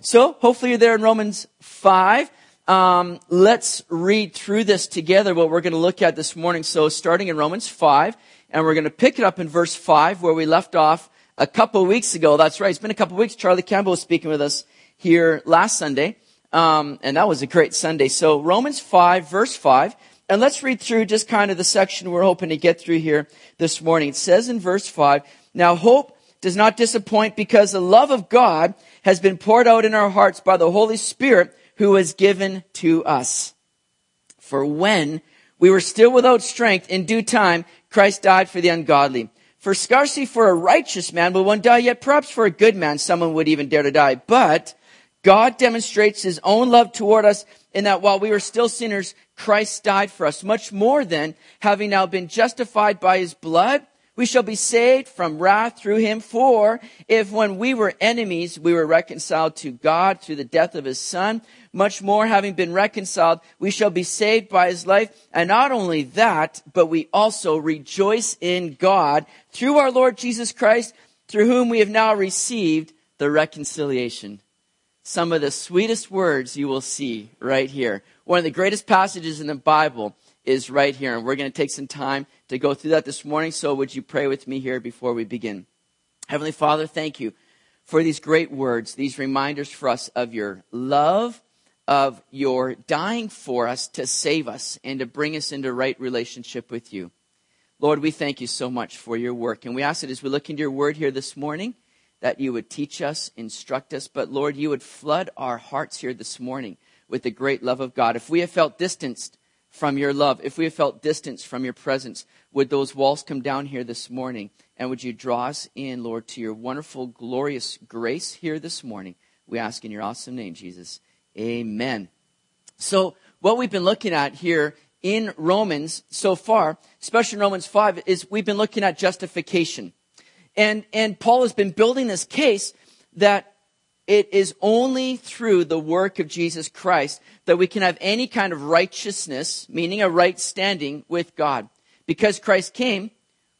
So hopefully you're there in Romans 5. Let's read through this together, what we're going to look at this morning. So starting in Romans 5, and we're going to pick it up in verse 5 where we left off a couple weeks ago. That's right. It's been a couple weeks. Charlie Campbell was speaking with us here last Sunday. And that was a great Sunday. So Romans 5, verse 5. And let's read through just kind of the section we're hoping to get through here this morning. It says in verse 5, "Now hope does not disappoint because the love of God has been poured out in our hearts by the Holy Spirit who was given to us. For when we were still without strength, in due time, Christ died for the ungodly. For scarcely for a righteous man will one die, yet perhaps for a good man someone would even dare to die. But God demonstrates his own love toward us in that while we were still sinners, Christ died for us. Much more then, having now been justified by his blood, we shall be saved from wrath through him. For if when we were enemies, we were reconciled to God through the death of his Son, much more having been reconciled, we shall be saved by his life. And not only that, but we also rejoice in God through our Lord Jesus Christ, through whom we have now received the reconciliation." Some of the sweetest words you will see right here. One of the greatest passages in the Bible is right here. And we're going to take some time to go through that this morning. So would you pray with me here before we begin? Heavenly Father, thank you for these great words, these reminders for us of your love, of your dying for us to save us and to bring us into right relationship with you. Lord, we thank you so much for your work. And we ask that as we look into your word here this morning, that you would teach us, instruct us, but Lord, you would flood our hearts here this morning with the great love of God. If we have felt distanced from your love, if we have felt distanced from your presence, would those walls come down here this morning? And would you draw us in, Lord, to your wonderful, glorious grace here this morning? We ask in your awesome name, Jesus. Amen. So what we've been looking at here in Romans so far, especially in Romans 5, is we've been looking at justification. And Paul has been building this case that it is only through the work of Jesus Christ that we can have any kind of righteousness, meaning a right standing with God. Because Christ came,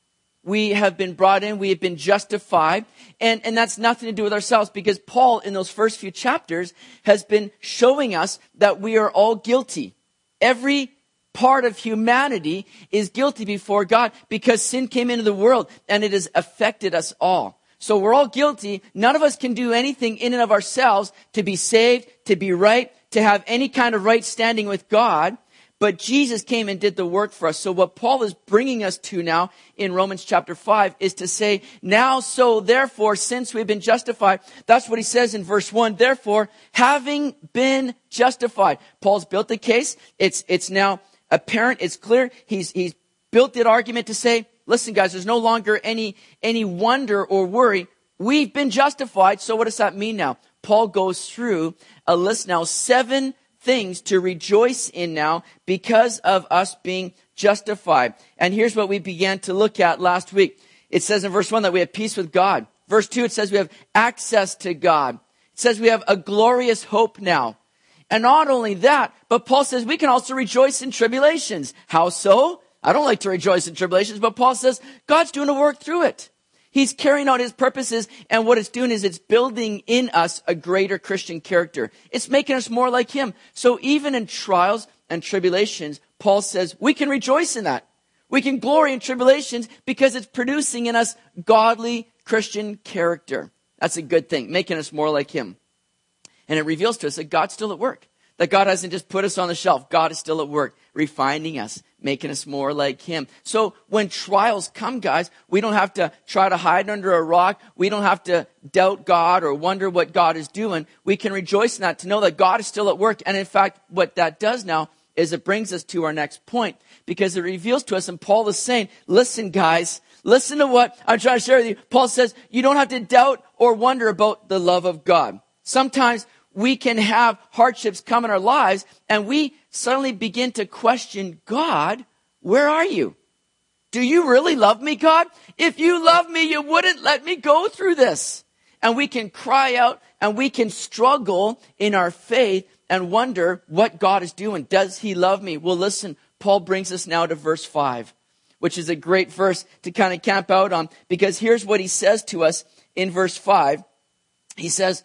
we have been brought in, we have been justified, and that's nothing to do with ourselves, because Paul, in those first few chapters, has been showing us that we are all guilty. Every part of humanity is guilty before God because sin came into the world and it has affected us all. So we're all guilty. None of us can do anything in and of ourselves to be saved, to be right, to have any kind of right standing with God. But Jesus came and did the work for us. So what Paul is bringing us to now in Romans chapter 5 is to say, now so therefore, since we've been justified, that's what he says in verse 1. Therefore, having been justified. Paul's built the case. It's now apparent, it's clear. He's built that argument to say, listen guys, there's no longer any wonder or worry. We've been justified. So what does that mean now? Paul goes through a list now, 7 things to rejoice in now because of us being justified. And here's what we began to look at last week. It says in verse 1 that we have peace with God. Verse 2, it says we have access to God. It says we have a glorious hope now. And not only that, but Paul says we can also rejoice in tribulations. How so? I don't like to rejoice in tribulations, but Paul says God's doing a work through it. He's carrying out his purposes, and what it's doing is it's building in us a greater Christian character. It's making us more like him. So even in trials and tribulations, Paul says we can rejoice in that. We can glory in tribulations because it's producing in us godly Christian character. That's a good thing, making us more like him. And it reveals to us that God's still at work. That God hasn't just put us on the shelf. God is still at work, refining us, making us more like him. So when trials come, guys, we don't have to try to hide under a rock. We don't have to doubt God or wonder what God is doing. We can rejoice in that, to know that God is still at work. And in fact, what that does now is it brings us to our next point, because it reveals to us, and Paul is saying, listen guys, listen to what I'm trying to share with you. Paul says, you don't have to doubt or wonder about the love of God. Sometimes we can have hardships come in our lives and we suddenly begin to question, God, where are you? Do you really love me, God? If you love me, you wouldn't let me go through this. And we can cry out and we can struggle in our faith and wonder what God is doing. Does he love me? Well, listen, Paul brings us now to verse 5, which is a great verse to kind of camp out on, because here's what he says to us in verse 5. He says,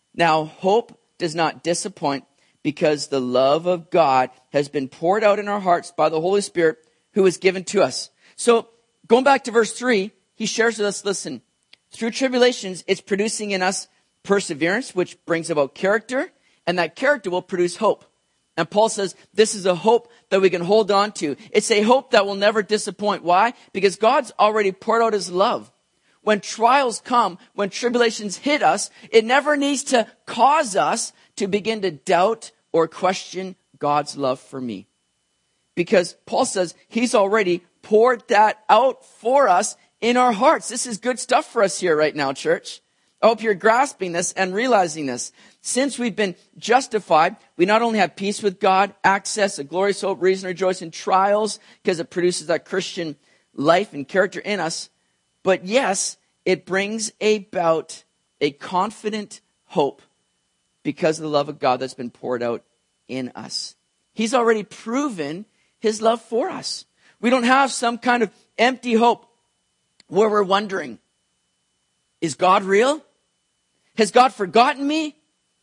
Now, hope does not disappoint because the love of God has been poured out in our hearts by the Holy Spirit who is given to us. So going back to verse 3, he shares with us, listen, through tribulations, it's producing in us perseverance, which brings about character, and that character will produce hope. And Paul says this is a hope that we can hold on to. It's a hope that will never disappoint. Why? Because God's already poured out his love. When trials come, when tribulations hit us, it never needs to cause us to begin to doubt or question God's love for me. Because Paul says he's already poured that out for us in our hearts. This is good stuff for us here right now, church. I hope you're grasping this and realizing this. Since we've been justified, we not only have peace with God, access, a glorious hope, reason to rejoice in trials, because it produces that Christian life and character in us, but yes, it brings about a confident hope because of the love of God that's been poured out in us. He's already proven his love for us. We don't have some kind of empty hope where we're wondering, is God real? Has God forgotten me?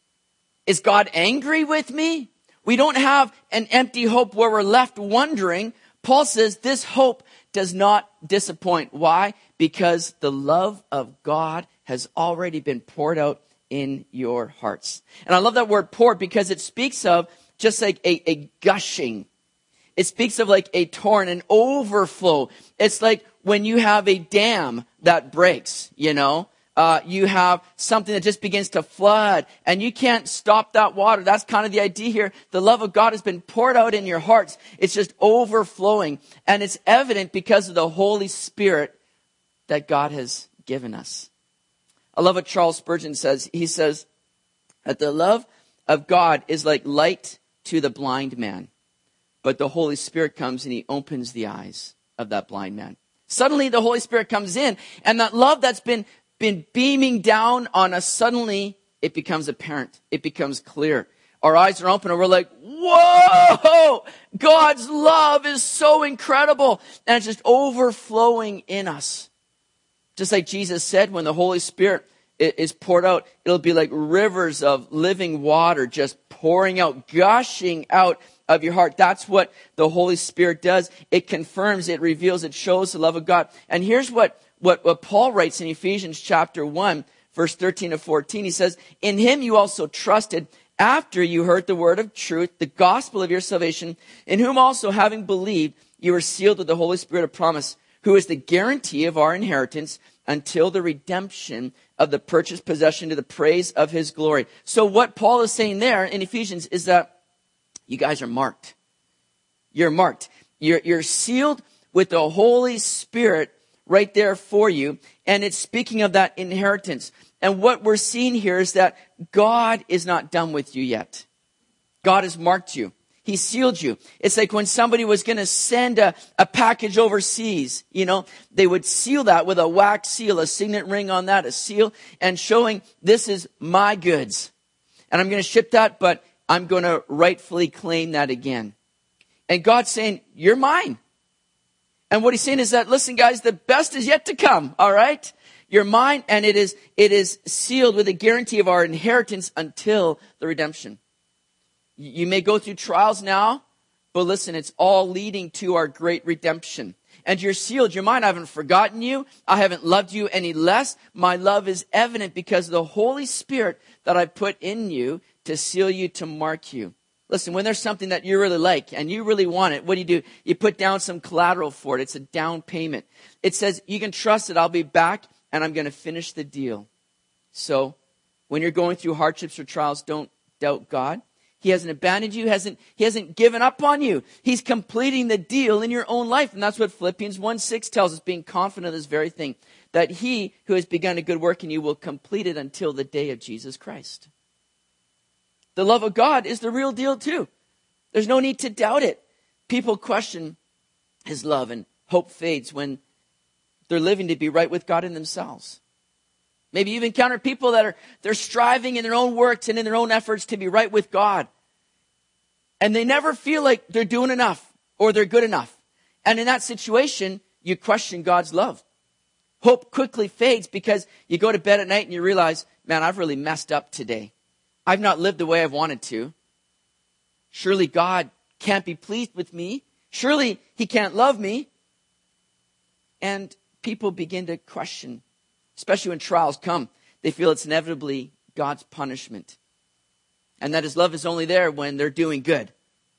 Is God angry with me? We don't have an empty hope where we're left wondering. Paul says this hope does not disappoint. Why? Because the love of God has already been poured out in your hearts. And I love that word poured because it speaks of just like a gushing. It speaks of like a torrent, an overflow. It's like when you have a dam that breaks, you know. You have something that just begins to flood and you can't stop that water. That's kind of the idea here. The love of God has been poured out in your hearts. It's just overflowing, and it's evident because of the Holy Spirit that God has given us. I love what Charles Spurgeon says. He says that the love of God is like light to the blind man, but the Holy Spirit comes and he opens the eyes of that blind man. Suddenly the Holy Spirit comes in, and that love that's been beaming down on us, suddenly it becomes apparent. It becomes clear. Our eyes are open and we're like, whoa, God's love is so incredible. And it's just overflowing in us. Just like Jesus said, when the Holy Spirit is poured out, it'll be like rivers of living water just pouring out, gushing out of your heart. That's what the Holy Spirit does. It confirms, it reveals, it shows the love of God. And here's what Paul writes in Ephesians chapter 1, verse 13 to 14. He says, in him you also trusted after you heard the word of truth, the gospel of your salvation, in whom also having believed, you were sealed with the Holy Spirit of promise, who is the guarantee of our inheritance until the redemption of the purchased possession to the praise of his glory. So what Paul is saying there in Ephesians is that you guys are marked. You're marked. You're sealed with the Holy Spirit right there for you. And it's speaking of that inheritance. And what we're seeing here is that God is not done with you yet. God has marked you. He sealed you. It's like when somebody was going to send a package overseas, you know, they would seal that with a wax seal, a signet ring on that, a seal, and showing this is my goods. And I'm going to ship that, but I'm going to rightfully claim that again. And God's saying, you're mine. And what he's saying is that, listen, guys, the best is yet to come, all right? You're mine, and it is sealed with a guarantee of our inheritance until the redemption. You may go through trials now, but listen, it's all leading to our great redemption. And you're sealed. You're mine. I haven't forgotten you. I haven't loved you any less. My love is evident because of the Holy Spirit that I put in you to seal you, to mark you. Listen, when there's something that you really like and you really want it, what do? You put down some collateral for it. It's a down payment. It says, you can trust it. I'll be back and I'm going to finish the deal. So when you're going through hardships or trials, don't doubt God. He hasn't abandoned you. He hasn't given up on you. He's completing the deal in your own life. And that's what Philippians 1:6 tells us, being confident of this very thing, that he who has begun a good work in you will complete it until the day of Jesus Christ. The love of God is the real deal too. There's no need to doubt it. People question his love and hope fades when they're living to be right with God in themselves. Maybe you've encountered people that they're striving in their own works and in their own efforts to be right with God. And they never feel like they're doing enough or they're good enough. And in that situation, you question God's love. Hope quickly fades because you go to bed at night and you realize, man, I've really messed up today. I've not lived the way I've wanted to. Surely God can't be pleased with me. Surely he can't love me. And people begin to question, especially when trials come. They feel it's inevitably God's punishment. And that his love is only there when they're doing good.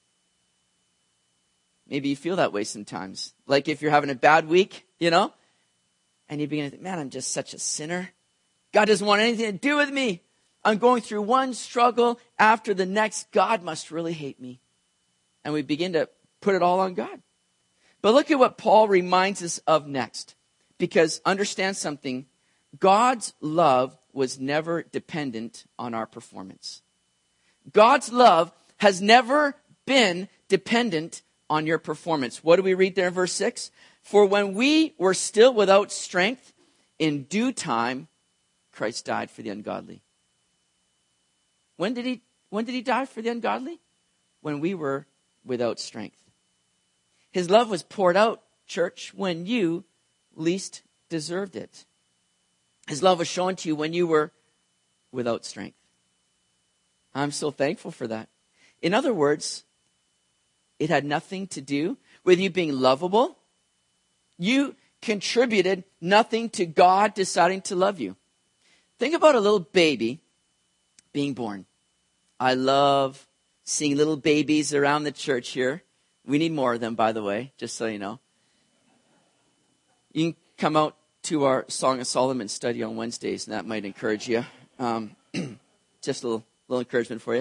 Maybe you feel that way sometimes. Like if you're having a bad week, and you begin to think, man, I'm just such a sinner. God doesn't want anything to do with me. I'm going through one struggle after the next. God must really hate me. And we begin to put it all on God. But look at what Paul reminds us of next. Because understand something. God's love was never dependent on our performance. God's love has never been dependent on your performance. What do we read there in verse 6? For when we were still without strength, in due time, Christ died for the ungodly. When did he die for the ungodly? When we were without strength. His love was poured out, church, when you least deserved it. His love was shown to you when you were without strength. I'm so thankful for that. In other words, it had nothing to do with you being lovable. You contributed nothing to God deciding to love you. Think about a little baby being born. I love seeing little babies around the church here. We need more of them, by the way, just so you know. You can come out to our Song of Solomon study on Wednesdays, and that might encourage you. Just a little encouragement for you.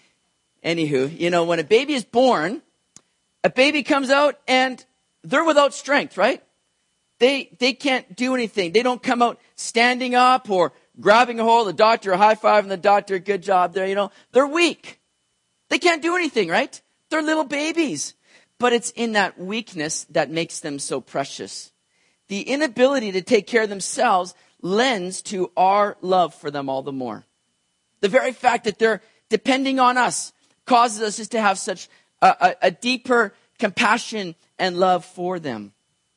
Anywho, when a baby is born, a baby comes out and they're without strength, right? They can't do anything. They don't come out standing up or grabbing a hold of the doctor, a high five and the doctor, good job there, They're weak. They can't do anything, right? They're little babies. But it's in that weakness that makes them so precious. The inability to take care of themselves lends to our love for them all the more. The very fact that they're depending on us causes us just to have such a deeper compassion and love for them.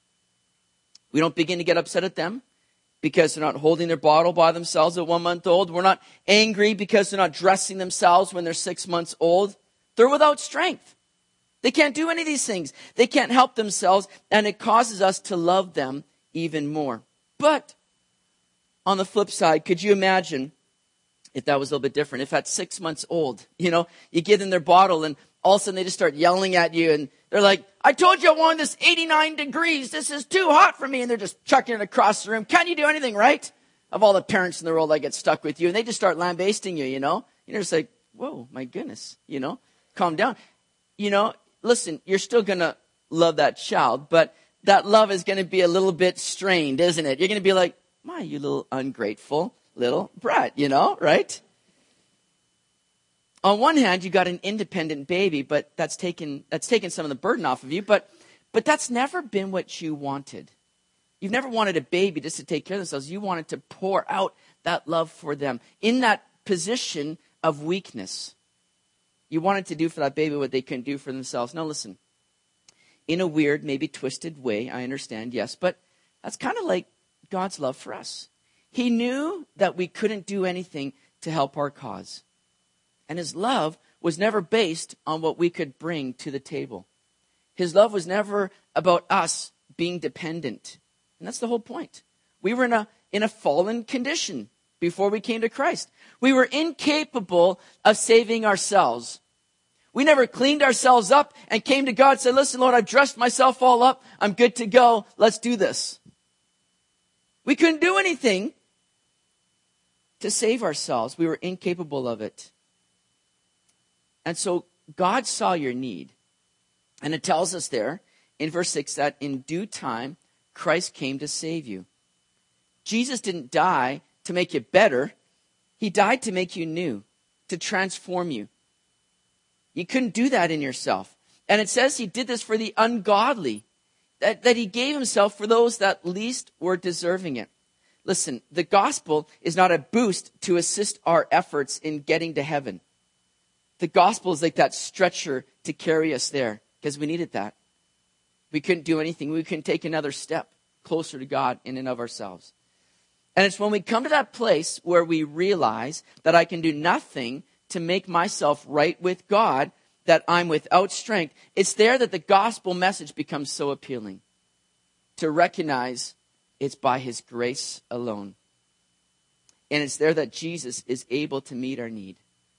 We don't begin to get upset at them because they're not holding their bottle by themselves at 1 month old. We're not angry because they're not dressing themselves when they're 6 months old. They're without strength. They can't do any of these things. They can't help themselves, and it causes us to love them even more. But on the flip side, could you imagine if that was a little bit different? If at 6 months old, you give them their bottle and all of a sudden they just start yelling at you and they're like, I told you I wanted this 89 degrees. This is too hot for me. And they're just chucking it across the room. Can't you do anything, right? Of all the parents in the world that get stuck with you. And they just start lambasting you, You're just like, whoa, my goodness, calm down. Listen, you're still going to love that child, but that love is going to be a little bit strained, isn't it? You're going to be like, you little ungrateful little brat, right? On one hand, you got an independent baby, but that's taken some of the burden off of you, but that's never been what you wanted. You've never wanted a baby just to take care of themselves. You wanted to pour out that love for them in that position of weakness. You wanted to do for that baby what they couldn't do for themselves. Now listen, in a weird, maybe twisted way, I understand, yes, but that's kind of like God's love for us. He knew that we couldn't do anything to help our cause. And his love was never based on what we could bring to the table. His love was never about us being dependent. And that's the whole point. We were in a fallen condition before we came to Christ. We were incapable of saving ourselves. We never cleaned ourselves up and came to God and said, listen, Lord, I've dressed myself all up. I'm good to go. Let's do this. We couldn't do anything to save ourselves. We were incapable of it. And so God saw your need. And it tells us there in verse 6 that in due time, Christ came to save you. Jesus didn't die to make you better. He died to make you new, to transform you. You couldn't do that in yourself. And it says he did this for the ungodly, that he gave himself for those that least were deserving it. Listen, the gospel is not a boost to assist our efforts in getting to heaven. The gospel is like that stretcher to carry us there because we needed that. We couldn't do anything. We couldn't take another step closer to God in and of ourselves. And it's when we come to that place where we realize that I can do nothing to make myself right with God, that I'm without strength, it's there that the gospel message becomes so appealing. To recognize it's by his grace alone. And it's there that Jesus is able to meet our need.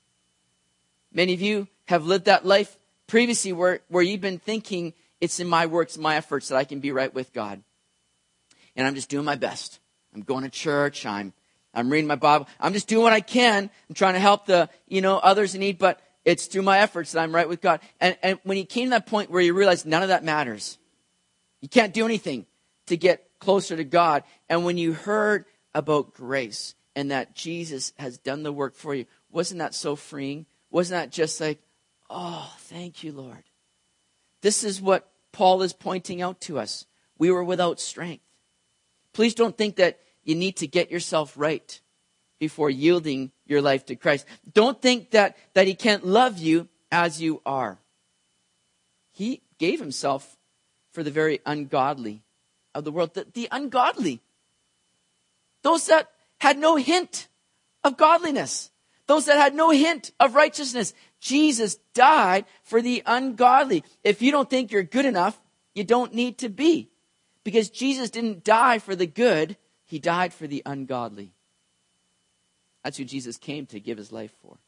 Many of you have lived that life previously where you've been thinking it's in my works, my efforts that I can be right with God. And I'm just doing my best. I'm going to church. I'm reading my Bible. I'm just doing what I can. I'm trying to help the, others in need, but it's through my efforts that I'm right with God. And when you came to that point where you realize none of that matters, you can't do anything to get closer to God. And when you heard about grace and that Jesus has done the work for you, wasn't that so freeing? Wasn't that just like, oh, thank you, Lord. This is what Paul is pointing out to us. We were without strength. Please don't think that you need to get yourself right before yielding your life to Christ. Don't think that he can't love you as you are. He gave himself for the very ungodly of the world. The ungodly. Those that had no hint of godliness. Those that had no hint of righteousness. Jesus died for the ungodly. If you don't think you're good enough, you don't need to be. Because Jesus didn't die for the good. He died for the ungodly. That's who Jesus came to give his life for.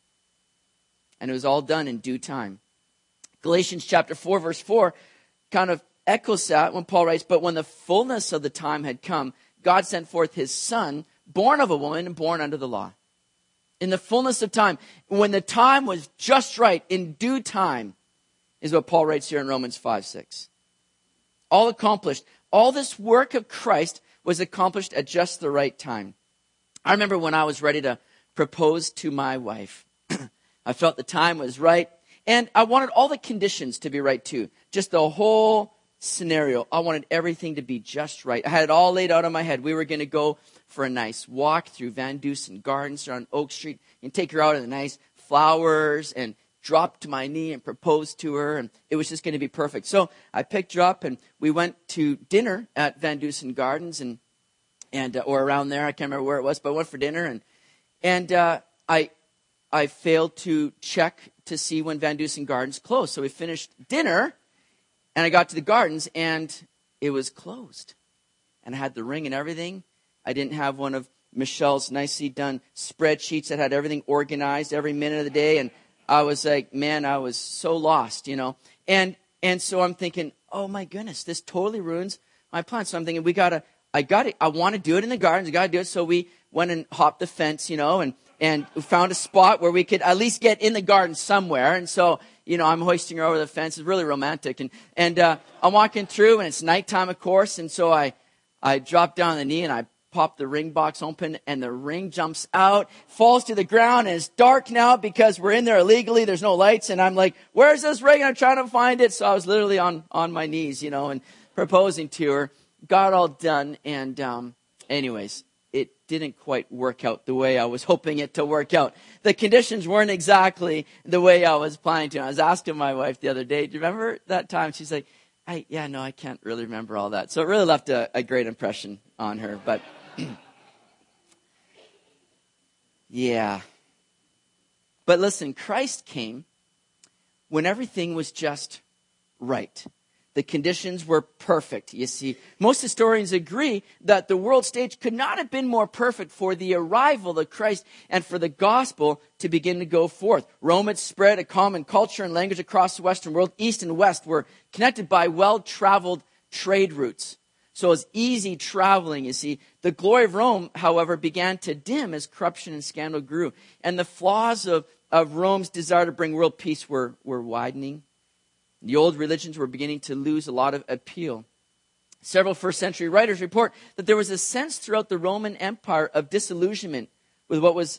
And it was all done in due time. Galatians chapter 4, verse 4 kind of echoes that when Paul writes, but when the fullness of the time had come, God sent forth his son, born of a woman and born under the law. In the fullness of time, when the time was just right, in due time, is what Paul writes here in Romans 5:6. All accomplished. All this work of Christ was accomplished at just the right time. I remember when I was ready to propose to my wife. I felt the time was right. And I wanted all the conditions to be right too. Just the whole scenario. I wanted everything to be just right. I had it all laid out on my head. We were going to go for a nice walk through Van Dusen Gardens around Oak Street and take her out in the nice flowers and drop to my knee and propose to her. And it was just going to be perfect. So I picked her up and we went to dinner at Van Dusen Gardens and or around there. I can't remember where it was, but I went for dinner and I failed to check to see when Van Dusen Gardens closed. So we finished dinner and I got to the gardens and it was closed. And I had the ring and everything. I didn't have one of Michelle's nicely done spreadsheets that had everything organized every minute of the day. And I was like, man, I was so lost, And so I'm thinking, oh my goodness, this totally ruins my plan. So I'm thinking, I want to do it in the gardens. I got to do it. So we went and hopped the fence, and found a spot where we could at least get in the garden somewhere. And so, I'm hoisting her over the fence. It's really romantic. And I'm walking through and it's nighttime, of course. And so I drop down on the knee and I pop the ring box open and the ring jumps out, falls to the ground, and it's dark now because we're in there illegally. There's no lights. And I'm like, where's this ring? I'm trying to find it. So I was literally on my knees, and proposing to her. Got all done. And anyways, it didn't quite work out the way I was hoping it to work out. The conditions weren't exactly the way I was planning to. I was asking my wife the other day, do you remember that time? She's like, I can't really remember all that. So it really left a great impression on her. But yeah. But listen, Christ came when everything was just right. The conditions were perfect, you see. Most historians agree that the world stage could not have been more perfect for the arrival of Christ and for the gospel to begin to go forth. Rome had spread a common culture and language across the Western world. East and West were connected by well-traveled trade routes. So it was easy traveling, you see. The glory of Rome, however, began to dim as corruption and scandal grew. And the flaws of Rome's desire to bring world peace were widening. The old religions were beginning to lose a lot of appeal. Several first century writers report that there was a sense throughout the Roman Empire of disillusionment with what was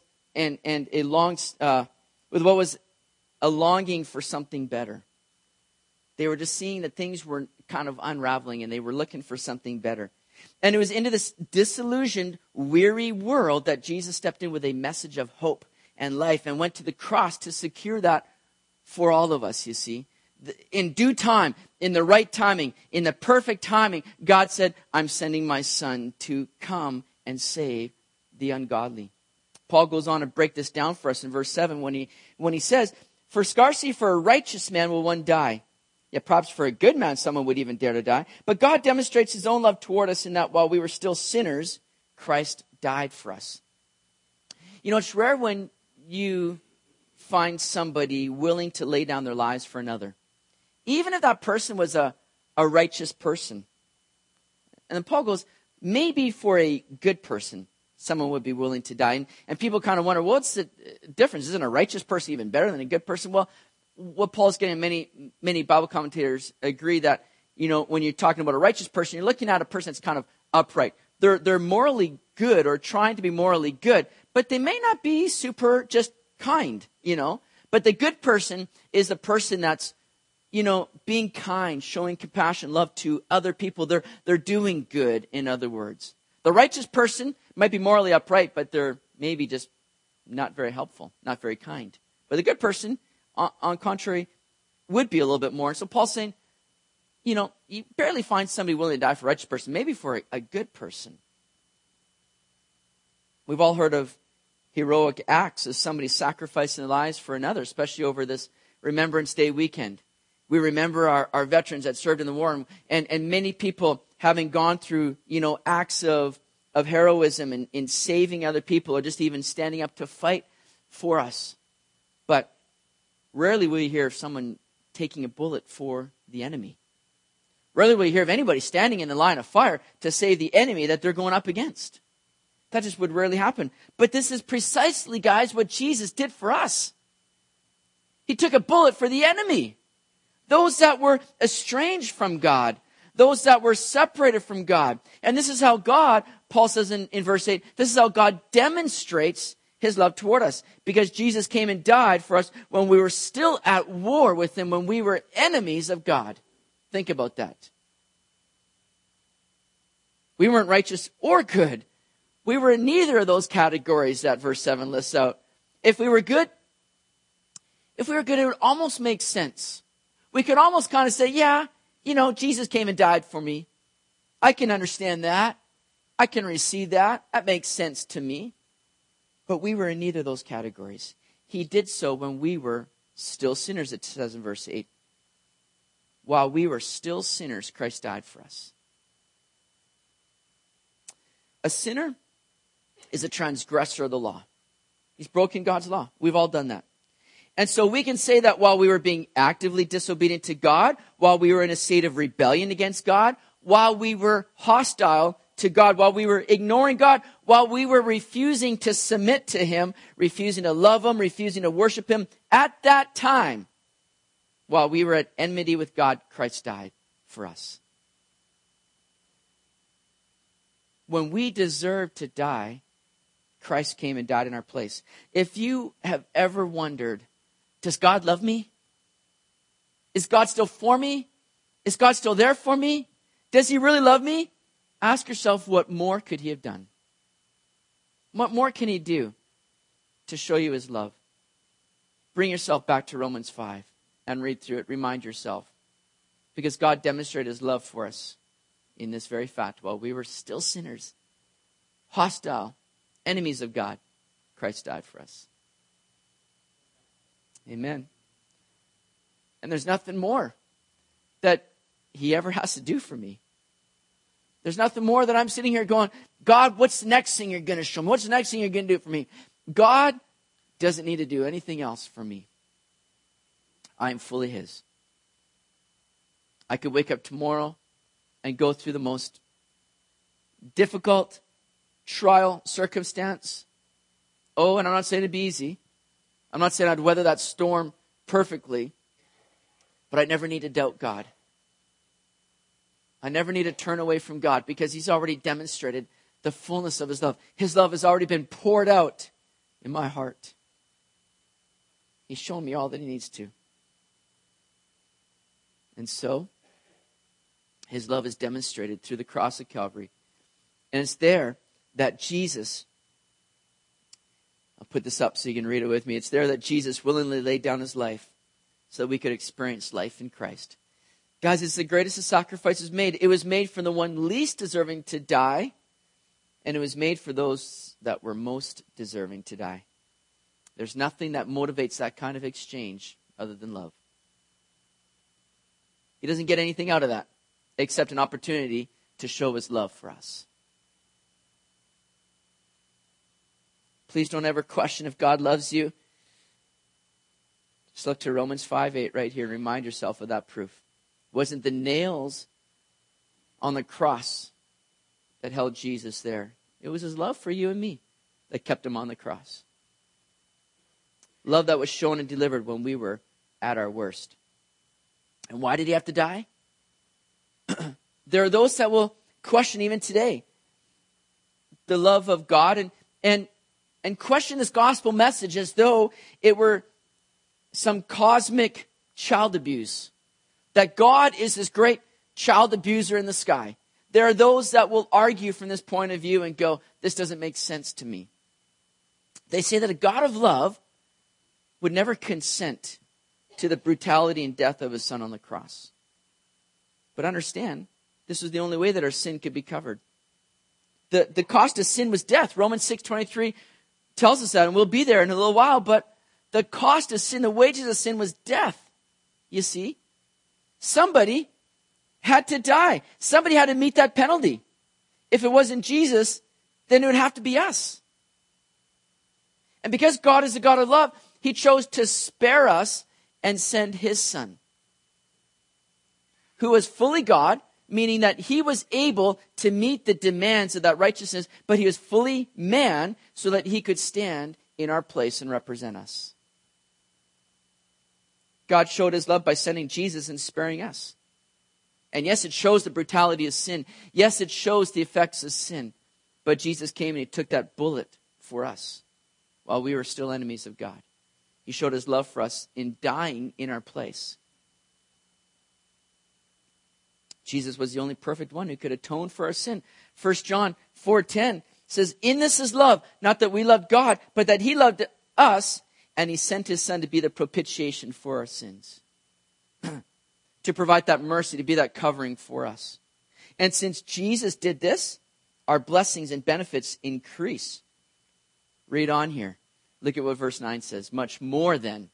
a longing for something better. They were just seeing that things were kind of unraveling and they were looking for something better. And it was into this disillusioned, weary world that Jesus stepped in with a message of hope and life and went to the cross to secure that for all of us, you see. In due time, in the right timing, in the perfect timing, God said, I'm sending my son to come and save the ungodly. Paul goes on to break this down for us in verse 7 when he says, "For scarcely for a righteous man will one die. Yet perhaps for a good man someone would even dare to die. But God demonstrates his own love toward us in that while we were still sinners, Christ died for us." You know, it's rare when you find somebody willing to lay down their lives for another, even if that person was a righteous person. And then Paul goes, maybe for a good person, someone would be willing to die. And people kind of wonder, well, what's the difference? Isn't a righteous person even better than a good person? Well, what Paul's getting, many Bible commentators agree that, you know, when you're talking about a righteous person, you're looking at a person that's kind of upright. They're morally good or trying to be morally good, but they may not be super just kind, you know. But the good person is a person that's, you know, being kind, showing compassion, love to other people. They're doing good, in other words. The righteous person might be morally upright, but they're maybe just not very helpful, not very kind. But the good person, on contrary, would be a little bit more. So Paul's saying, you know, you barely find somebody willing to die for a righteous person, maybe for a good person. We've all heard of heroic acts as somebody sacrificing their lives for another, especially over this Remembrance Day weekend. We remember our veterans that served in the war, and many people having gone through, you know, acts of heroism in saving other people or just even standing up to fight for us. But rarely will you hear of someone taking a bullet for the enemy. Rarely will you hear of anybody standing in the line of fire to save the enemy that they're going up against. That just would rarely happen. But this is precisely, guys, what Jesus did for us. He took a bullet for the enemy. Those that were estranged from God. Those that were separated from God. And this is how God, Paul says in verse 8, this is how God demonstrates his love toward us. Because Jesus came and died for us when we were still at war with him, when we were enemies of God. Think about that. We weren't righteous or good. We were in neither of those categories that verse 7 lists out. If we were good, it would almost make sense. We could almost kind of say, yeah, you know, Jesus came and died for me. I can understand that. I can receive that. That makes sense to me. But we were in neither of those categories. He did so when we were still sinners, it says in verse 8. While we were still sinners, Christ died for us. A sinner is a transgressor of the law. He's broken God's law. We've all done that. And so we can say that while we were being actively disobedient to God, while we were in a state of rebellion against God, while we were hostile to God, while we were ignoring God, while we were refusing to submit to him, refusing to love him, refusing to worship him, at that time, while we were at enmity with God, Christ died for us. When we deserved to die, Christ came and died in our place. If you have ever wondered, does God love me? Is God still for me? Is God still there for me? Does he really love me? Ask yourself, what more could he have done? What more can he do to show you his love? Bring yourself back to Romans 5 and read through it. Remind yourself. Because God demonstrated his love for us in this very fact. While we were still sinners, hostile, enemies of God, Christ died for us. Amen. And there's nothing more that he ever has to do for me. There's nothing more that I'm sitting here going, God, what's the next thing you're going to show me? What's the next thing you're going to do for me? God doesn't need to do anything else for me. I am fully his. I could wake up tomorrow and go through the most difficult trial circumstance. Oh, and I'm not saying it'd be easy. I'm not saying I'd weather that storm perfectly. But I never need to doubt God. I never need to turn away from God because he's already demonstrated the fullness of his love. His love has already been poured out in my heart. He's shown me all that he needs to. And so, his love is demonstrated through the cross of Calvary. And it's there that Jesus, I'll put this up so you can read it with me. It's there that Jesus willingly laid down his life so that we could experience life in Christ. Guys, it's the greatest of sacrifices made. It was made for the one least deserving to die. And it was made for those that were most deserving to die. There's nothing that motivates that kind of exchange other than love. He doesn't get anything out of that except an opportunity to show his love for us. Please don't ever question if God loves you. Just look to Romans 5:8 right here and remind yourself of that proof. It wasn't the nails on the cross that held Jesus there. It was his love for you and me that kept him on the cross. Love that was shown and delivered when we were at our worst. And why did he have to die? There are those that will question even today the love of God and question this gospel message as though it were some cosmic child abuse. That God is this great child abuser in the sky. There are those that will argue from this point of view and go, this doesn't make sense to me. They say that a God of love would never consent to the brutality and death of his son on the cross. But understand, this was the only way that our sin could be covered. The cost of sin was death. Romans 6:23 tells us that, and we'll be there in a little while, but the cost of sin, the wages of sin was death. You see? Somebody had to die. Somebody had to meet that penalty. If it wasn't Jesus, then it would have to be us. And because God is a God of love, he chose to spare us and send his son, who was fully God, meaning that he was able to meet the demands of that righteousness, but he was fully man so that he could stand in our place and represent us. God showed his love by sending Jesus and sparing us. And yes, it shows the brutality of sin. Yes, it shows the effects of sin. But Jesus came and he took that bullet for us while we were still enemies of God. He showed his love for us in dying in our place. Jesus was the only perfect one who could atone for our sin. 1 John 4:10 says, in this is love, not that we loved God, but that he loved us, and he sent his son to be the propitiation for our sins. To provide that mercy, to be that covering for us. And since Jesus did this, our blessings and benefits increase. Read on here. Look at what verse 9 says. Much more than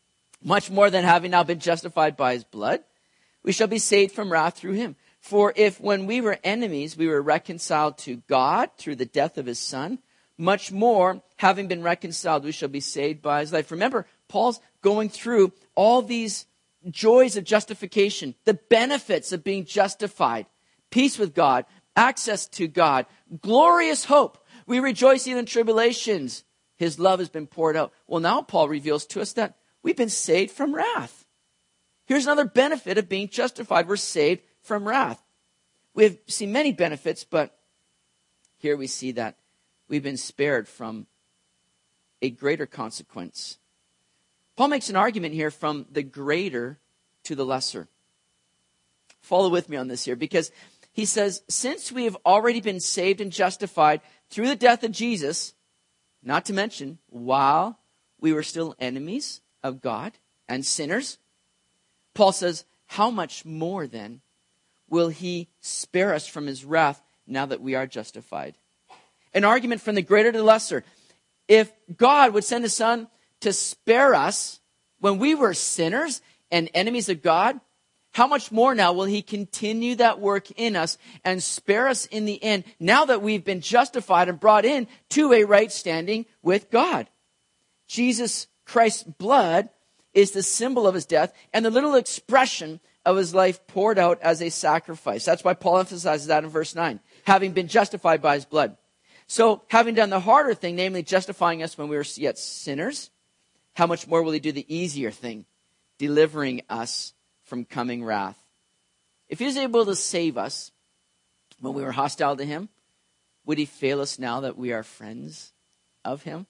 having now been justified by his blood, we shall be saved from wrath through him. For if when we were enemies, we were reconciled to God through the death of his son, much more, having been reconciled, we shall be saved by his life. Remember, Paul's going through all these joys of justification, the benefits of being justified, peace with God, access to God, glorious hope. We rejoice even in tribulations. His love has been poured out. Well, now Paul reveals to us that we've been saved from wrath. Here's another benefit of being justified. We're saved from wrath. We have seen many benefits, but here we see that we've been spared from a greater consequence. Paul makes an argument here from the greater to the lesser. Follow with me on this here, because he says, since we have already been saved and justified through the death of Jesus, not to mention, while we were still enemies of God and sinners, Paul says, how much more then will he spare us from his wrath now that we are justified? An argument from the greater to the lesser. If God would send his son to spare us when we were sinners and enemies of God, how much more now will he continue that work in us and spare us in the end, now that we've been justified and brought in to a right standing with God? Jesus Christ's blood is the symbol of his death and the little expression of his life poured out as a sacrifice. That's why Paul emphasizes that in verse 9, having been justified by his blood. So, having done the harder thing, namely justifying us when we were yet sinners, how much more will he do the easier thing, delivering us from coming wrath? If he was able to save us when we were hostile to him, would he fail us now that we are friends of him?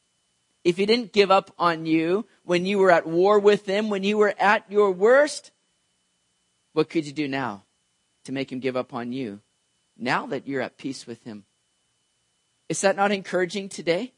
If he didn't give up on you when you were at war with him, when you were at your worst, what could you do now to make him give up on you now that you're at peace with him? Is that not encouraging today?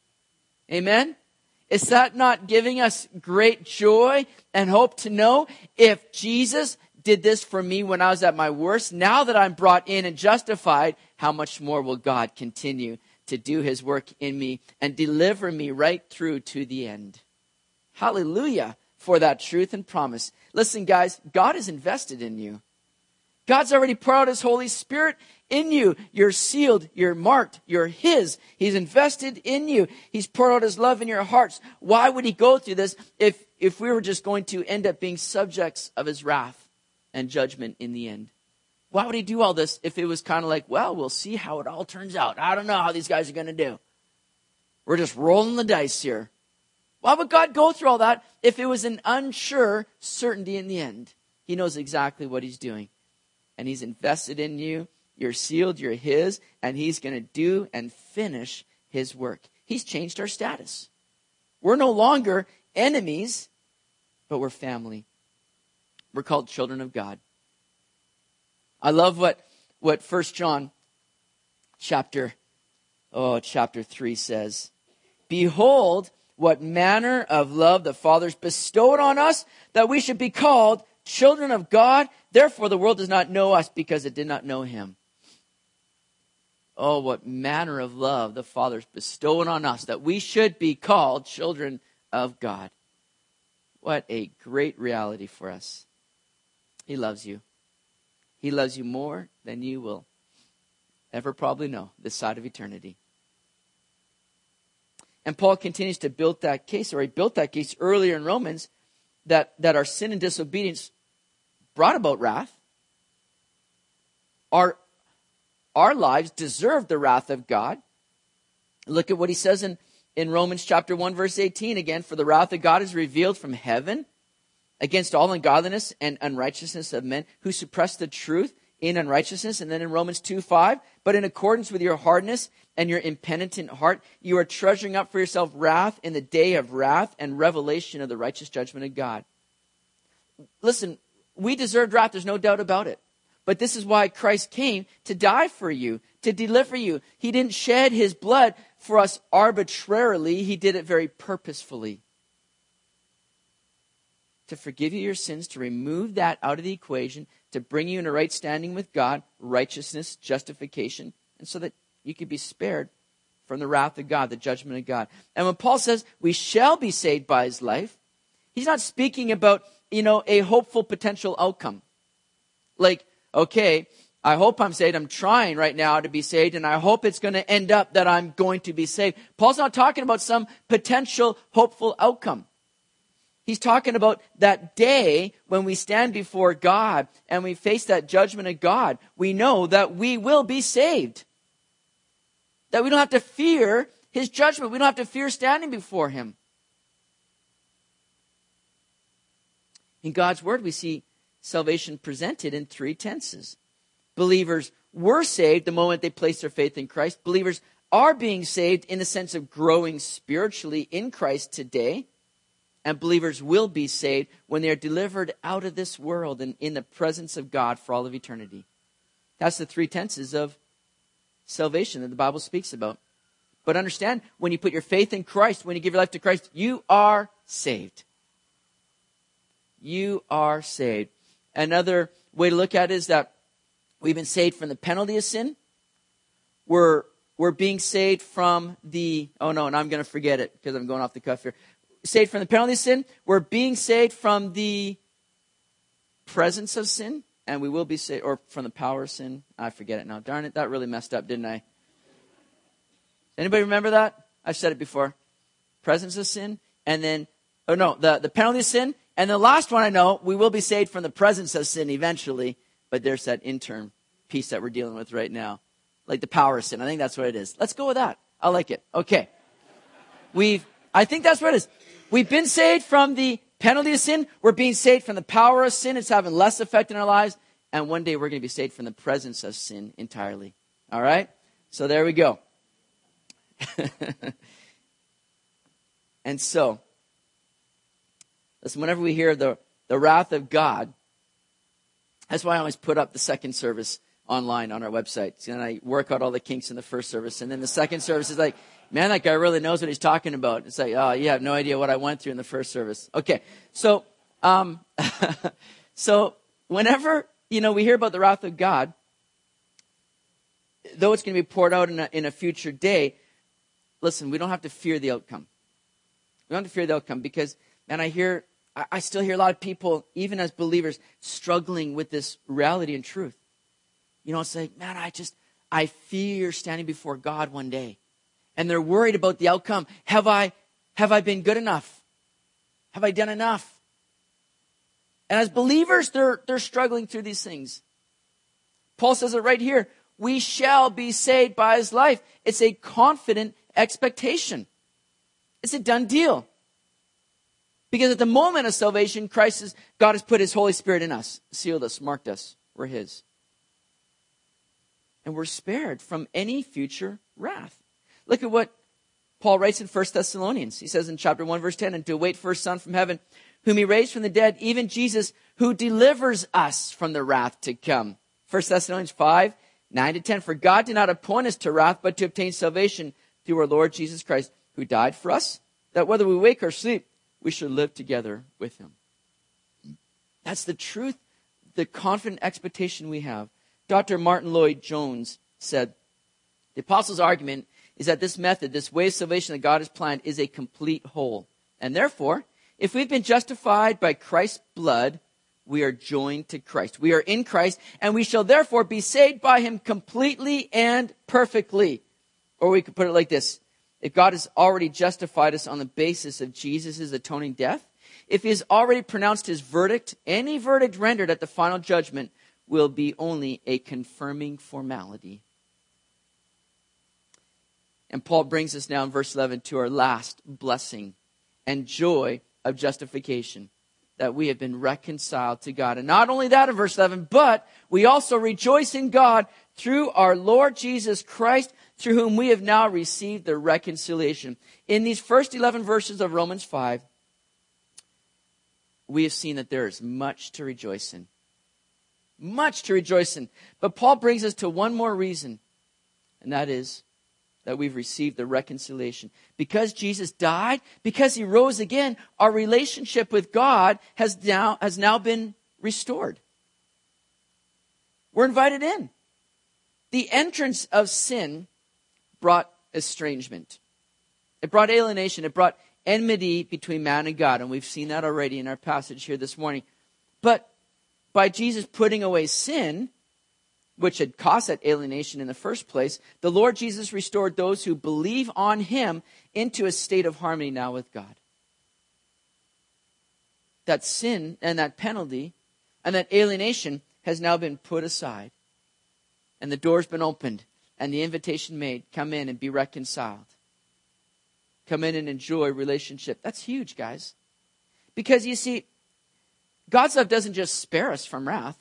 Amen? Is that not giving us great joy and hope to know if Jesus did this for me when I was at my worst, now that I'm brought in and justified, how much more will God continue to do his work in me and deliver me right through to the end. Hallelujah for that truth and promise. Listen, guys, God is invested in you. God's already poured out his Holy Spirit in you. You're sealed. You're marked. You're his. He's invested in you. He's poured out his love in your hearts. Why would he go through this if we were just going to end up being subjects of his wrath and judgment in the end? Why would he do all this if it was kind of like, well, we'll see how it all turns out. I don't know how these guys are going to do. We're just rolling the dice here. Why would God go through all that if it was an unsure certainty in the end? He knows exactly what he's doing. And he's invested in you. You're sealed. You're his. And he's going to do and finish his work. He's changed our status. We're no longer enemies, but we're family. We're called children of God. I love what 1 John chapter 3 says. Behold, what manner of love the Father's bestowed on us, that we should be called children of God. Therefore, the world does not know us because it did not know him. Oh, what manner of love the Father's bestowed on us, that we should be called children of God. What a great reality for us. He loves you. He loves you more than you will ever probably know this side of eternity. And Paul continues to build that case, or he built that case earlier in Romans, that our sin and disobedience brought about wrath. Our lives deserve the wrath of God. Look at what he says in Romans chapter 1, verse 18 again. For the wrath of God is revealed from heaven against all ungodliness and unrighteousness of men who suppress the truth in unrighteousness. And then in Romans 2:5, but in accordance with your hardness and your impenitent heart, you are treasuring up for yourself wrath in the day of wrath and revelation of the righteous judgment of God. Listen, we deserved wrath. There's no doubt about it. But this is why Christ came to die for you, to deliver you. He didn't shed his blood for us arbitrarily. He did it very purposefully. To forgive you your sins, to remove that out of the equation, to bring you in a right standing with God, righteousness, justification, and so that you could be spared from the wrath of God, the judgment of God. And when Paul says we shall be saved by his life, he's not speaking about, a hopeful potential outcome. Like, okay, I hope I'm saved. I'm trying right now to be saved, and I hope it's going to end up that I'm going to be saved. Paul's not talking about some potential hopeful outcome. He's talking about that day when we stand before God and we face that judgment of God. We know that we will be saved. That we don't have to fear his judgment. We don't have to fear standing before him. In God's word, we see salvation presented in 3 tenses. Believers were saved the moment they placed their faith in Christ. Believers are being saved in the sense of growing spiritually in Christ today. And believers will be saved when they are delivered out of this world and in the presence of God for all of eternity. That's the 3 tenses of salvation that the Bible speaks about. But understand, when you put your faith in Christ, when you give your life to Christ, you are saved. You are saved. Another way to look at it is that we've been saved from the penalty of sin. We're being saved from the, and I'm going to forget it because I'm going off the cuff here. Saved from the penalty of sin. We're being saved from the presence of sin. And we will be saved, or from the power of sin. I forget it now. Darn it, that really messed up, didn't I? Anybody remember that? I've said it before. Presence of sin. And then, the penalty of sin. And the last one I know, we will be saved from the presence of sin eventually. But there's that interim piece that we're dealing with right now. Like the power of sin. I think that's what it is. Let's go with that. I like it. Okay. I think that's what it is. We've been saved from the penalty of sin. We're being saved from the power of sin. It's having less effect in our lives. And one day we're going to be saved from the presence of sin entirely. All right? So there we go. And so, listen, whenever we hear the wrath of God, that's why I always put up the second service online on our website. And I work out all the kinks in the first service. And then the second service is like, man, that guy really knows what he's talking about. It's like, oh, you have no idea what I went through in the first service. Okay, so so whenever, we hear about the wrath of God, though it's going to be poured out in a future day, listen, we don't have to fear the outcome. We don't have to fear the outcome because, man, I still hear a lot of people, even as believers, struggling with this reality and truth. You know, it's like, man, I fear standing before God one day. And they're worried about the outcome. Have I been good enough? Have I done enough? And as believers, they're struggling through these things. Paul says it right here. We shall be saved by his life. It's a confident expectation. It's a done deal. Because at the moment of salvation, God has put his Holy Spirit in us, sealed us, marked us. We're his. And we're spared from any future wrath. Look at what Paul writes in 1 Thessalonians. He says in chapter 1, verse 10, and to wait for his Son from heaven, whom he raised from the dead, even Jesus, who delivers us from the wrath to come. 1 Thessalonians 5, 9-10. For God did not appoint us to wrath, but to obtain salvation through our Lord Jesus Christ, who died for us, that whether we wake or sleep, we should live together with him. That's the truth, the confident expectation we have. Dr. Martin Lloyd-Jones said, the apostles' argument is that this method, this way of salvation that God has planned, is a complete whole. And therefore, if we've been justified by Christ's blood, we are joined to Christ. We are in Christ, and we shall therefore be saved by him completely and perfectly. Or we could put it like this. If God has already justified us on the basis of Jesus' atoning death, if he has already pronounced his verdict, any verdict rendered at the final judgment will be only a confirming formality. And Paul brings us now in verse 11 to our last blessing and joy of justification, that we have been reconciled to God. And not only that in verse 11, but we also rejoice in God through our Lord Jesus Christ, through whom we have now received the reconciliation. In these first 11 verses of Romans 5, we have seen that there is much to rejoice in. Much to rejoice in. But Paul brings us to one more reason, and that is that we've received the reconciliation. Because Jesus died, because he rose again, our relationship with God has now been restored. We're invited in. The entrance of sin brought estrangement. It brought alienation. It brought enmity between man and God. And we've seen that already in our passage here this morning. But by Jesus putting away sin, which had caused that alienation in the first place, the Lord Jesus restored those who believe on him into a state of harmony now with God. That sin and that penalty and that alienation has now been put aside. And the door's been opened and the invitation made, come in and be reconciled. Come in and enjoy relationship. That's huge, guys. Because you see, God's love doesn't just spare us from wrath.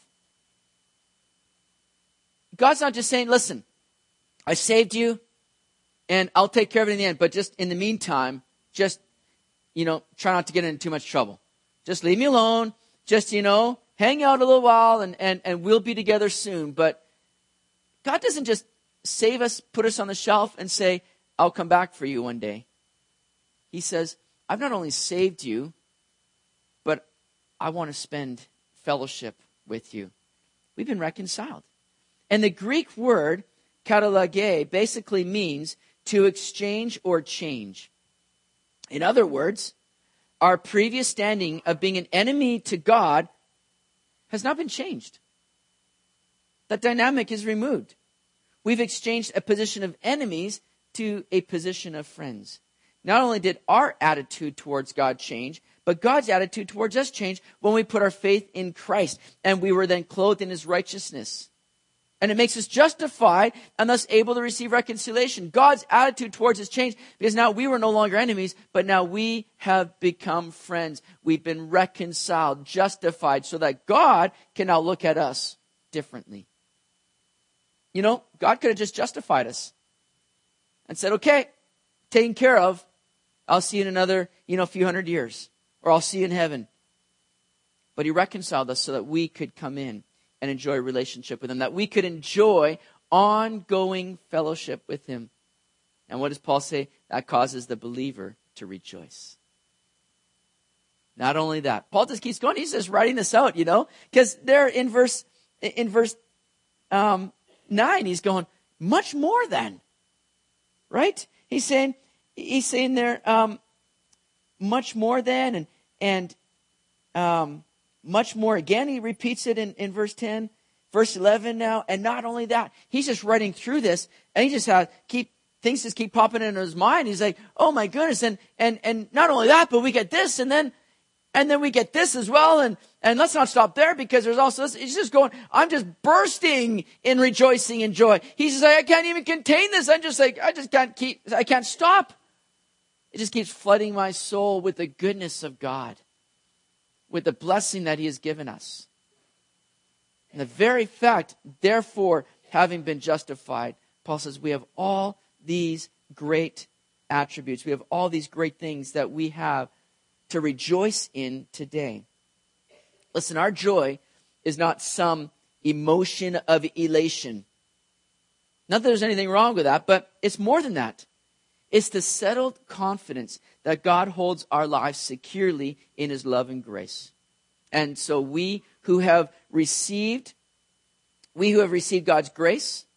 God's not just saying, listen, I saved you and I'll take care of it in the end. But just in the meantime, just, try not to get into too much trouble. Just leave me alone. Just, hang out a little while and we'll be together soon. But God doesn't just save us, put us on the shelf and say, I'll come back for you one day. He says, I've not only saved you, but I want to spend fellowship with you. We've been reconciled. And the Greek word, katalage, basically means to exchange or change. In other words, our previous standing of being an enemy to God has not been changed. That dynamic is removed. We've exchanged a position of enemies to a position of friends. Not only did our attitude towards God change, but God's attitude towards us changed when we put our faith in Christ and we were then clothed in his righteousness. And it makes us justified and thus able to receive reconciliation. God's attitude towards us changed because now we were no longer enemies, but now we have become friends. We've been reconciled, justified, so that God can now look at us differently. God could have just justified us and said, okay, taken care of. I'll see you in another, few hundred years, or I'll see you in heaven. But he reconciled us so that we could come in and enjoy a relationship with him, that we could enjoy ongoing fellowship with him. And what does Paul say? That causes the believer to rejoice. Not only that, Paul just keeps going. He's just writing this out, because there in verse 9, he's going, much more than. Right? He's saying there, much more than, and much more again. He repeats it in verse 10, verse 11 now. And not only that, he's just writing through this, and he just things just keep popping into his mind. He's like, oh my goodness. And not only that, but we get this, and then we get this as well. And let's not stop there, because there's also this. He's just going, I'm just bursting in rejoicing and joy. He's just like, I can't even contain this. I'm just like, I can't stop. It just keeps flooding my soul with the goodness of God, with the blessing that he has given us. And the very fact, therefore, having been justified, Paul says we have all these great attributes. We have all these great things that we have to rejoice in today. Listen, our joy is not some emotion of elation. Not that there's anything wrong with that, but it's more than that. It's the settled confidence that God holds our lives securely in his love and grace. And so we who have received God's grace,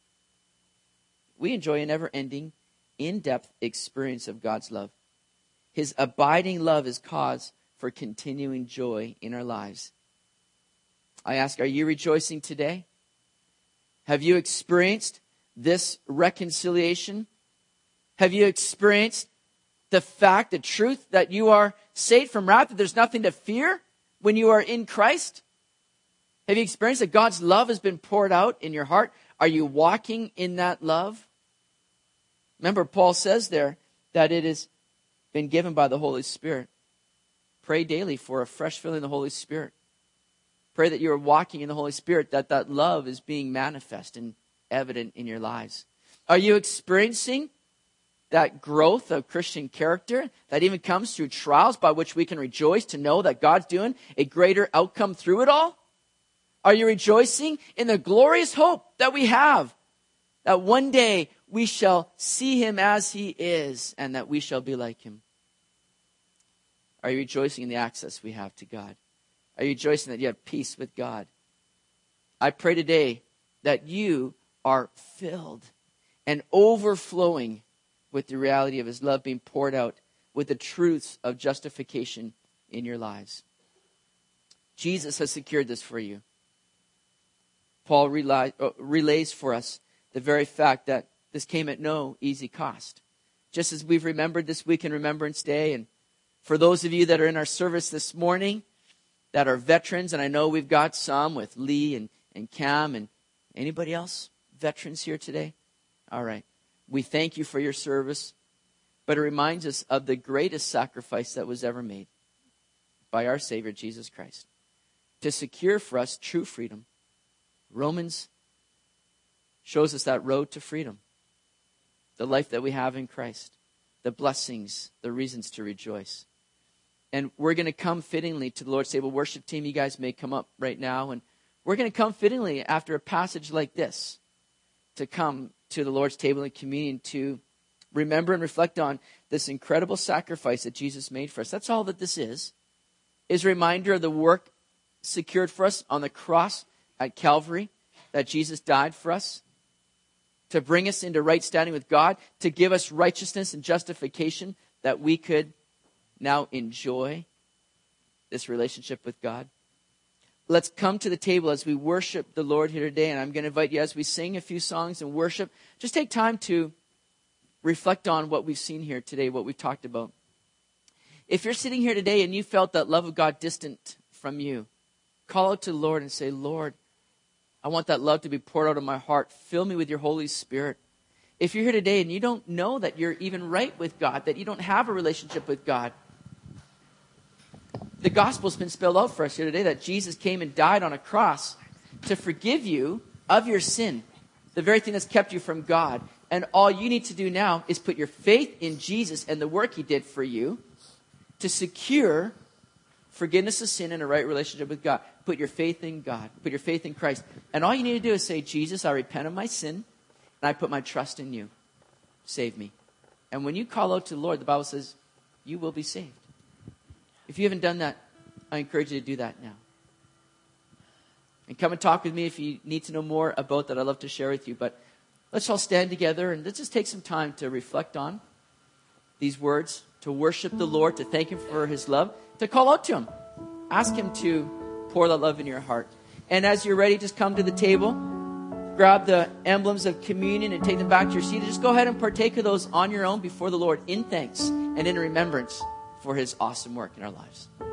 we enjoy a never-ending, in-depth experience of God's love. His abiding love is cause for continuing joy in our lives. I ask, are you rejoicing today? Have you experienced this reconciliation? Have you experienced the fact, the truth that you are saved from wrath, that there's nothing to fear when you are in Christ? Have you experienced that God's love has been poured out in your heart? Are you walking in that love? Remember, Paul says there that it has been given by the Holy Spirit. Pray daily for a fresh filling of the Holy Spirit. Pray that you are walking in the Holy Spirit, that love is being manifest and evident in your lives. Are you experiencing that growth of Christian character that even comes through trials by which we can rejoice to know that God's doing a greater outcome through it all? Are you rejoicing in the glorious hope that we have, that one day we shall see him as he is and that we shall be like him? Are you rejoicing in the access we have to God? Are you rejoicing that you have peace with God? I pray today that you are filled and overflowing with the reality of his love being poured out, with the truths of justification in your lives. Jesus has secured this for you. Paul relays for us the very fact that this came at no easy cost. Just as we've remembered this week in Remembrance Day, and for those of you that are in our service this morning that are veterans, and I know we've got some with Lee and Cam, and anybody else veterans here today? All right. We thank you for your service, but it reminds us of the greatest sacrifice that was ever made by our Savior, Jesus Christ, to secure for us true freedom. Romans shows us that road to freedom, the life that we have in Christ, the blessings, the reasons to rejoice. And we're going to come fittingly to the Lord's table. Worship team, you guys may come up right now, and we're going to come fittingly after a passage like this to come to the Lord's table and communion to remember and reflect on this incredible sacrifice that Jesus made for us. That's all that this is a reminder of the work secured for us on the cross at Calvary, that Jesus died for us to bring us into right standing with God, to give us righteousness and justification that we could now enjoy this relationship with God. Let's come to the table as we worship the Lord here today. And I'm going to invite you, as we sing a few songs and worship, just take time to reflect on what we've seen here today, what we've talked about. If you're sitting here today and you felt that love of God distant from you, call out to the Lord and say, Lord, I want that love to be poured out of my heart. Fill me with your Holy Spirit. If you're here today and you don't know that you're even right with God, that you don't have a relationship with God, the gospel's been spelled out for us here today, that Jesus came and died on a cross to forgive you of your sin, the very thing that's kept you from God. And all you need to do now is put your faith in Jesus and the work he did for you to secure forgiveness of sin and a right relationship with God. Put your faith in God. Put your faith in Christ. And all you need to do is say, Jesus, I repent of my sin, and I put my trust in you. Save me. And when you call out to the Lord, the Bible says, you will be saved. If you haven't done that, I encourage you to do that now. And come and talk with me if you need to know more about that. I'd love to share with you. But let's all stand together and let's just take some time to reflect on these words, to worship the Lord, to thank Him for His love, to call out to Him. Ask Him to pour that love in your heart. And as you're ready, just come to the table, grab the emblems of communion and take them back to your seat. And just go ahead and partake of those on your own before the Lord in thanks and in remembrance for His awesome work in our lives.